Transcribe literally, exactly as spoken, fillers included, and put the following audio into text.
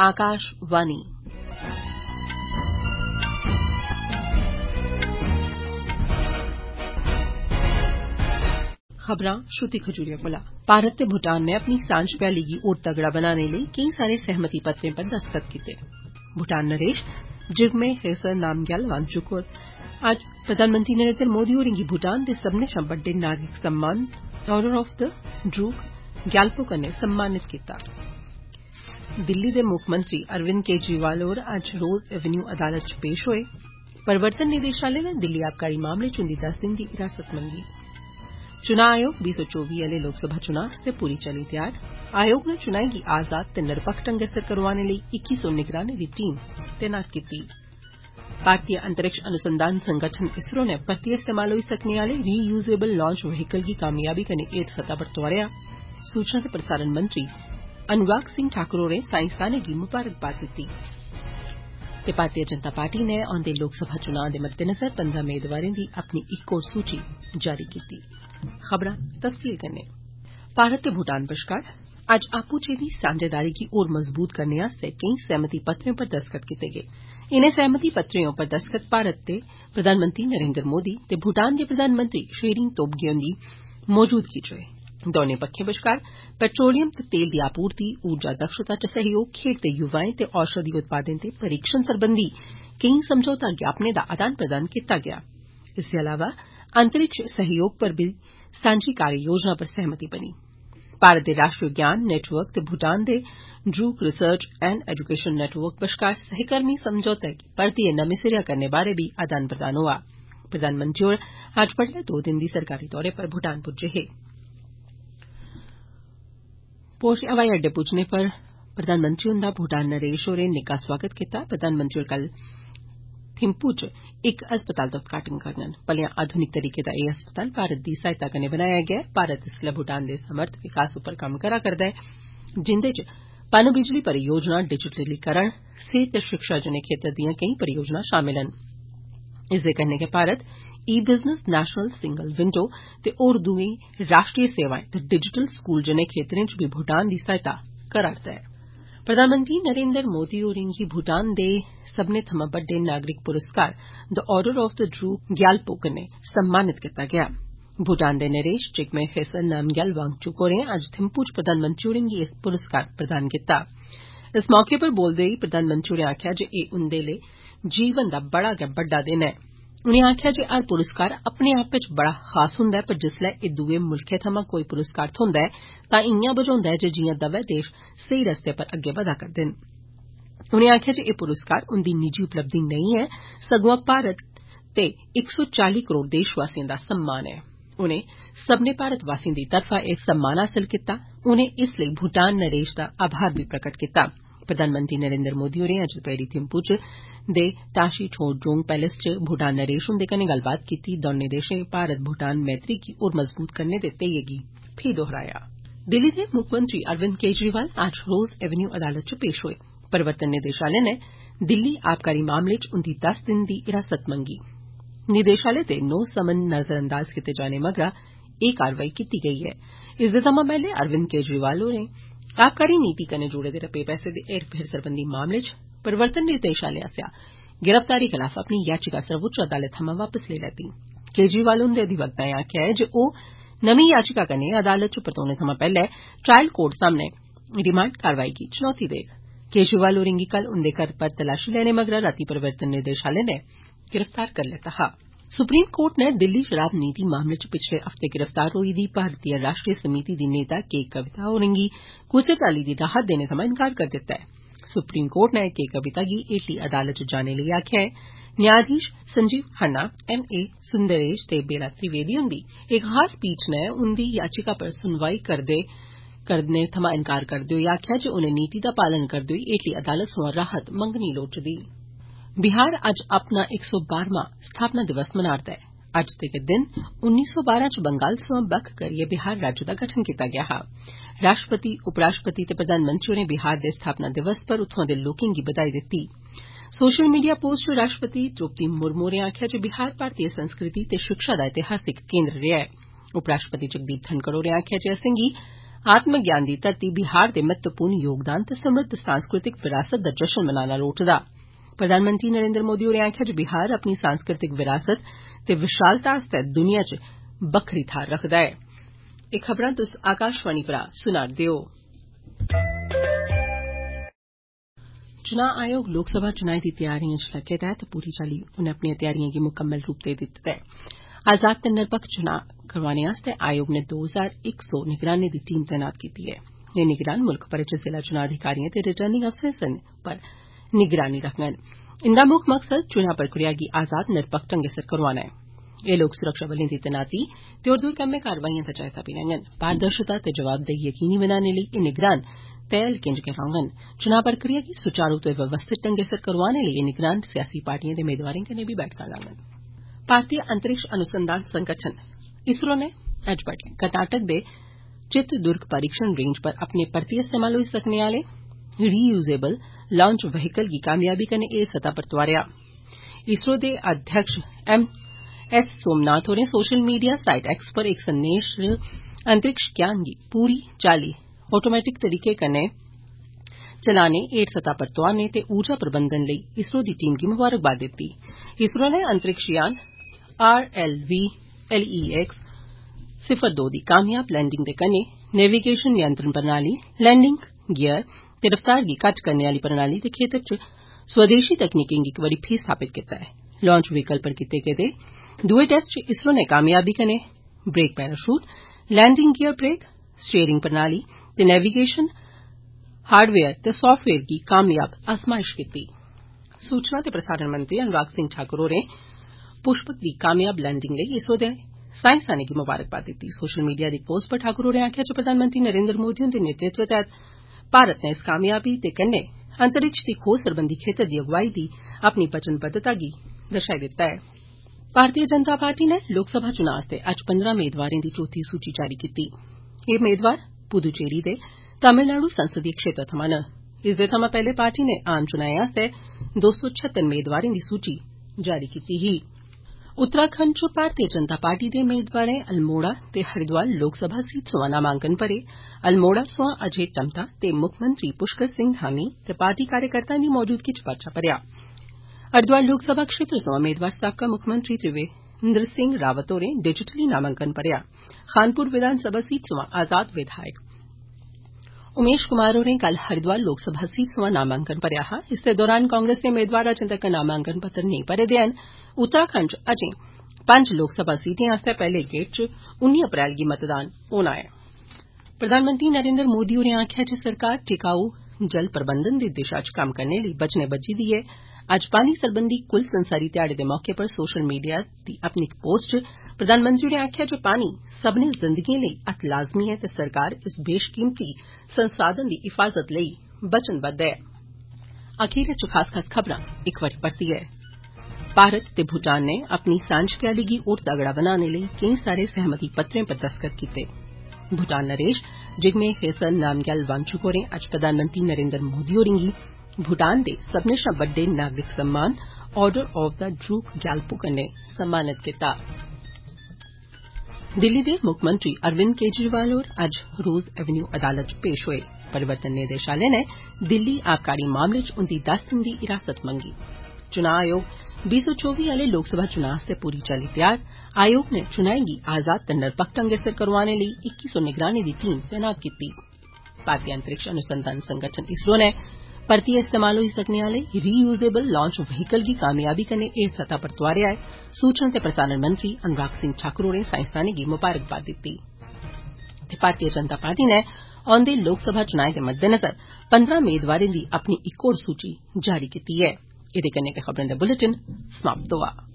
आकाशवाणी खबरां श्रुति खजूरिया कोला। भारत ते भूटान ने अपनी सांझ भ्याली गी होर तगड़ा बनाने लेई केई सारे सहमति पत्रें पर दस्तखत कीते। भूटान नरेश जिगमे खेसर नामग्याल वांगचुक होर अज्ज प्रधानमंत्री नरेन्द्र मोदी होरें गी भूटान दे सब्बने शा बड्डे नागरिक सम्मान order of the Druk Gyalpo कन्नै सम्मानित कीता। दिल्ली दे मुक्खमंत्री अरविंद केजरीवाल होर अज्ज रोज एवेन्यू अदालत च पेश होए। प्रवर्तन निदेशालय नै दिल्ली आबकारी मामले च उंदी दस दिन दी हिरासत मंगी। चुनां आयोग बीह् सौ चौबी आले लोकसभा चुनां आस्तै पूरी चाल्ली त्यार। आयोग नै चुनाएं गी आजाद ते निरपक्ख ढंगै सिर करोआने लेई इक्की सौ निगरानें दी टीम तैनात कीती। भारतीय अंतरिक्ष अनुसंधान संगठन इसरो नै परतियै इस्तेमाल होई सकने आले री यूजेबल लांच व्हीकल गी कामयाबी कन्नै हेठ सतह पर तोआरेआ। सूचना ते प्रसारण मंत्री अनुराग सिंह ठाकुर होरें साईंसदानें गी मुबारकबाद दित्ती। ते भारतीय जनता पार्टी नै औंदे लोकसभा चुनां दे मद्देनजर पंदरां मेदवारें दी अपनी इक होर सूची जारी कीती। खबरां तफसील कन्नै भारत ते भूटान बश्कार अज्ज आपूं चें दी सांझेदारी गी होर मजबूत करने आस्तै केई सहमति पत्रें पर दस्तखत कीते गे। इनें सहमति पत्रें उप्पर दस्तखत भारत दे प्रधानमंत्री नरेन्द्र मोदी ते भूटान दे प्रधानमंत्री शेरिंग तोबगे हुंदी मौजूदगी च होए। दौनें पक्खें बश्कार पेट्रोलियम ते तेल दी आपूर्ति, ऊर्जा दक्षता च सहयोग, खेड्ड ते युवाएं ते औषधि उत्पादें ते परीक्षण सरबंधी केई समझौता ज्ञापनें दा आदान प्रदान कीता गेआ। इसदे अलावा अंतरिक्ष सहयोग पर बी सांझी कार्य योजना पर सहमति बनी। भारत दे राष्ट्रीय ज्ञान नेटवर्क ते भूटान दे Druk research and education network बश्कार सहकर्मी समझौते गी परतियै नमें सिरेया करने बारै बी आदान प्रदान होआ। प्रधानमंत्री होर अज्ज बड्डलै दो दिन दी सरकारी दौरे पर भूटान पुज्जे हे। पोश हवाई अड्डे पुज्जने पर प्रधानमंत्री हुंदा भूटान नरेश होरें निग्गा सोआगत कीता। प्रधानमंत्री होर कल थिम्पू च इक अस्पताल दा उद्घाटन करङन। भलेआं आधुनिक तरीके दा एह् अस्पताल भारत दी सहायता कन्नै बनाया गेआ ऐ। भारत इसलै भूटान दे समर्थ विकास उप्पर कम्म करा करदा ऐ, जिंदे च पन बिजली परियोजना, डिजिटलीकरण, सेहत ते शिक्षा जनेह खेत्तर दियां केई परियोजनां शामल न। इसदे कन्नै गै Bharat e-business, national single window ते होर दुए राष्ट्रीय सेवाएं ते डिजिटल स्कूल जनेह खेत्तरें च बी भूटान दी सहायता करा'रदा ऐ। प्रधानमंत्री नरेन्द्र मोदी होरें गी भूटान दे सब्बने थमां बड्डे नागरिक पुरस्कार the order of the Druk Gyalpo कन्नै सम्मानित कीता गेआ। भूटान दे नरेश जिगमे खेसर नामग्याल वांगचुक होरें अज्ज थिम्पू च प्रधानमंत्री होरें गी एह् पुरस्कार प्रदान कीता। इस मौके पर बोलदे होई प्रधानमंत्री होरें आखेआ जे एह् उंदे लेई जीवन दा बड़ा गै बड्डा दिन ऐ। उनें आखेआ जे हर पुरस्कार अपने आप च बड़ा खास हुंदा ऐ, पर जिसलै एह् दुए मुल्खें थमां कोई पुरस्कार थ्होंदा ऐ तां इयां बझोंदा ऐ जे जियां दवै देश सेही रस्ते पर अग्गै बधा करदे न। उनें आखेआ जे एह् पुरस्कार उंदी निजी उपलब्धि नेईं ऐ, सगुआं भारत ते इक सौ चाली करोड़ देशवासिएं दा सम्मान ऐ। उनें सब्बने भारतवासिएं दी तरफा एह् सम्मान हासल कीता। उनें इस लेई भूटान नरेश दा आभार बी प्रकट कीता। प्रधानमंत्री नरेन्द्र मोदी होरें अज्ज दपैह्री थिम्पू च दे ताशी छोडजोंग पैलेस च भूटान नरेश हुंदे कन्नै गल्लबात कीती। दौनें देशें भारत भूटान मैत्री गी होर मजबूत करने दे ध्येइयै गी फ्ही दोहराया। दिल्ली दे मुक्खमंत्री अरविंद केजरीवाल अज्ज रोज एवेन्यू अदालत च पेश होए। प्रवर्तन निदेशालय नै दिल्ली आबकारी मामले च उंदी दस दिन दी हिरासत मंगी। निदेशालय दे नौ समन नजरअंदाज कीते जाने मगरा एह् कारवाई कीती गेई ऐ। इसदे थमां पैह्ले अरविंद केजरीवाल होरें आबकारी नीति कन्नै जुड़े दे रपे पैसे दे हेर फेर सरबंधी मामले च प्रवर्तन निदेशालय आसेआ गिरफ्तारी खलाफ अपनी याचिका सर्वोच्च अदालत थमां वापस लेई लैती। केजरीवाल हुंदे अधिवक्ताएं आखेआ ऐ जे ओह् नमीं याचिका कन्नै अदालत च परतोने थमां पैह्ले ट्रायल कोर्ट सामने रिमांड कारवाई गी चुनौती देग। केजरीवाल होरें गी कल उंदे घर पर तलाशी लैने मगरा रातीं प्रवर्तन निदेशालय नै गिरफ्तार करी लैता हा। सुप्रीम कोर्ट नै दिल्ली शराब नीति मामले च पिछले हफ्ते गिरफ्तार होई दी भारतीय राष्ट्रीय समिति दी नेता के कविता होरें गी कुसै चाल्ली दी राहत देने थमां इन्कार करी दित्ता ऐ। सुप्रीम कोर्ट नै के कविता गी हेठली अदालत च जाने लेई आखेआ ऐ। न्यायाधीश संजीव खन्ना, एम ए सुंदरेश ते बेला त्रिवेदी हुंदी इक खास पीठ नै उंदी याचिका पर सुनवाई करदे करने थमां इन्कार करदे होई आखेआ जे उनें नीति दा पालन करदे होई हेठली अदालत सोयां राहत मंगनी लोड़चदी। बिहार अज्ज अपना इक सौ बारवां स्थापना दिवस मना'रदा ऐ। अज्ज दे गै दिन उन्नी सौ बारां च बंगाल सोयां बक्ख करियै बिहार राज्य दा गठन कीता गेआ हा। राष्ट्रपति, उपराष्ट्रपति ते प्रधानमंत्री होरें बिहार दे स्थापना दिवस पर उत्थुआं दे लोकें गी बधाई दित्ती। सोशल मीडिया पोस्ट च राष्ट्रपति द्रौपदी मुर्मू होरें आखेआ जे बिहार भारतीय संस्कृति ते शिक्षा दा ऐतिहासिक केन्द्र रेआ ऐ। उपराष्ट्रपति जगदीप धनखड़ होरें आखेआ जे असेंगी आत्मज्ञान दी धरती बिहार दे महत्वपूर्ण योगदान ते समृद्ध सांस्कृतिक विरासत दा जश्न मनाना लोड़चदा। प्रधानमंत्री नरेन्द्र मोदी होरें आखेआ जे बिहार अपनी सांस्कृतिक विरासत ते विशालता आस्तै दुनिया च बक्खरी थाहर रखदा ऐ। एह खबरां तुस आकाशवाणी परा सुना'रदे ओ। चुनां आयोग लोकसभा चुनाएं दी तैयारिएं च लग्गे दा ऐ ते पूरी चाल्ली उनें अपनिएं तैयारिएं गी मुकम्मल रूप देई दित्ते दा ऐ। आजाद ते निरपक्ख चुनां करोआने आस्तै आयोग नै दो हजार इक सौ निगरानें दी टीम तैनात कीती ऐ। एह निगरान मुल्ख भरै च जिला चुनां अधिकारिएं ते रिटर्निंग अफसरें पर निगरानी रखङन। इंदा मुक्ख मकसद चुनां प्रक्रिया गी आजाद निरपक्ख ढंगै सिर करोआना ऐ। एह लोक सुरक्षा बलें दी तैनाती ते होर दुए कम्में कारवाइएं दा जायजा बी लैङन। पारदर्शिता ते जवाबदेही यकीनी बनाने लेई एह निगरान तय हल्कें च गै रौह्ङन। चुनां प्रक्रिया गी सुचारू ते व्यवस्थित ढंगै सिर करोआने लेई एह निगरान सियासी पार्टिएं दे मेदवारें कन्नै बी बैठकां लाङन। भारतीय अंतरिक्ष अनुसंधान संगठन इसरो नै अज्ज बड्डलै कर्नाटक दे चित्रदुर्ग परीक्षण रेंज पर अपने परतियै इस्तेमाल होई सकने आले रीयूजेबल लांच व्हीकल गी कामयाबी कन्नै एयर सतह पर तोआरेआ। इसरो दे अध्यक्ष एम एस सोमनाथ होरें सोशल मीडिया साइट एक्स पर इक संदेश च अंतरिक्ष ज्ञान गी पूरी चाल्ली ऑटोमैटिक तरीके कन्नै चलाने एयर सतह पर तोआरने ते ऊर्जा प्रबंधन लेई इसरो दी टीम गी मुबारकबाद दित्ती। इसरो नै अंतरिक्ष यान R L V L E X सिफर दो दी कामयाब लैंडिंग दे कन्नै नेविगेशन नियंत्रण प्रणाली, लैंडिंग गियर ते रफ्तार गी घट्ट करने आली प्रणाली दे खेतर च स्वदेशी तकनीकें गी इक बारी फ्ही स्थापित कीता ऐ। लांच व्हीकल पर कीते गेदे दुए टेस्ट च इसरो नै कामयाबी कन्नै brake parachute, landing gear brake, steering प्रणाली ते नेविगेशन हार्डवेयर ते साफ्टवेयर दी कामयाब आजमाइश कीती। सूचना ते प्रसारण मंत्री अनुराग सिंह ठाकुर होरें पुष्पक दी कामयाब लैंडिंग लेई इसरो दे साइंसदानें गी मुबारकबाद दित्ती। सोशल मीडिया दी इक पोस्ट पर ठाकुर होरें आखेआ जे प्रधानमंत्री नरेन्द्र मोदी हुंदे नेतृत्व तैह्त भारत नै इस कामयाबी दे कन्नै अंतरिक्ष दी खोज सरबंधी खेतर दी अगुवाई दी अपनी वचनबद्धता गी दर्शाई दित्ता ऐ। भारतीय जनता पार्टी नै लोकसभा चुनां आस्तै अज्ज पंदरां मेदवारें दी चौथी सूची जारी कीती। एह् मेदवार पुदुचेरी दे तमिलनाडु संसदीय क्षेत्र थमां न। इसदे थमां पैह्ले पार्टी नै आम चुनाएं आस्तै दो सौ छत्तर मेदवारें दी सूची जारी कीती ही। उत्तराखंड च भारतीय जनता पार्टी दे मेदवारें अल्मोड़ा ते हरिद्वार लोकसभा सीट सोयां नामांकन भरे। अल्मोड़ा सोयां अजय टम्टा ते मुक्खमंत्री पुष्कर सिंह धामी ते पार्टी कार्यकर्ताएं दी मौजूदगी च पर्चा भरेआ। हरिद्वार लोकसभा क्षेत्र सोयां मेदवार साबका मुक्खमंत्री त्रिवेंद्र सिंह रावत होरें डिजिटली नामांकन भरेआ। खानपुर विधानसभा सीट सोयां आजाद विधायक उमेश कुमार होरें कल हरिद्वार लोकसभा सीट सोयां नामांकन भरेआ हा। इस्सै दौरान कांग्रेस दे मेदवार अजें तगर नामांकन पत्र नेईं भरे दे हैन। उत्तराखंड च अजें पंज लोकसभा सीटें आस्तै पैह्ले गेड़ च उन्नी अप्रैल गी मतदान होना ऐ। प्रधानमंत्री नरेन्द्र मोदी होरें आखेआ जे सरकार टिकाऊ जल प्रबंधन दी दिशा च कम्म करने लेई वचने बज्झी दी ऐ। अज्ज पानी सरबंधी कुल संसारी ध्याड़े दे मौके पर सोशल मीडिया दी अपनी इक पोस्ट च प्रधानमंत्री होरें आखेआ जे पानी सब्मनें जिंदगिएं लेई अत्त लाज़मी ऐ ते सरकार इस बेशकीमती संसाधन दी हिफाजत लेई वचनबद्ध ऐ। अखीरै च खास खास खबरां इक बारी परतियै भारत ते भूटान नै अपनी सांझ गी होर तगड़ा बनाने लेई केईं सारे सहमति पत्रें पर दस्तखत कीते। भूटान नरेश जिगमे खेसर नामग्याल वांगचुक होरें अज्ज प्रधानमंत्री नरेन्द्र मोदी होरें गी भूटान दे सब्मनें शा बड्डे नागरिक सम्मान order of the Druk Gyalpo कन्नै सम्मानित कीता। दिल्ली दे मुक्खमंत्री अरविंद केजरीवाल होर अज्ज रोज एवेन्यू अदालत च पेश होए। परिवर्तन निदेशालय नै दिल्ली आबकारी मामले च उंदी दस दिन दी हिरासत मंगी। चुनां आयोग बीह् सौ चौबी आले लोकसभा चुनां आस्तै पूरी चाल्ली तैयार। आयोग नै चुनाएं गी आजाद ते निरपक्ख ढंगै सिर करोआने लेई इक्की सौ निगरानें दी टीम तैनात कीती। भारतीय अंतरिक्ष अनुसंधान संगठन इसरो नै परतियै इस्तेमाल होई सकने आले रीयूजेबल लांच व्हीकल गी कामयाबी कन्नै एयर सतह पर तोआरेआ ऐ। सूचना ते प्रसारण मंत्री अनुराग सिंह ठाकुर होरें साइंसदानें गी मुबारकबाद दित्ती। भारतीय जनता पार्टी नै औंदे लोकसभा चुनाएं दे मद्देनजर पंदरां मेदवारें दी अपनी इक होर सूची जारी कीती ऐ। एह्दे कन्नै गै खबरें दा बुलेटिन समाप्त होआ।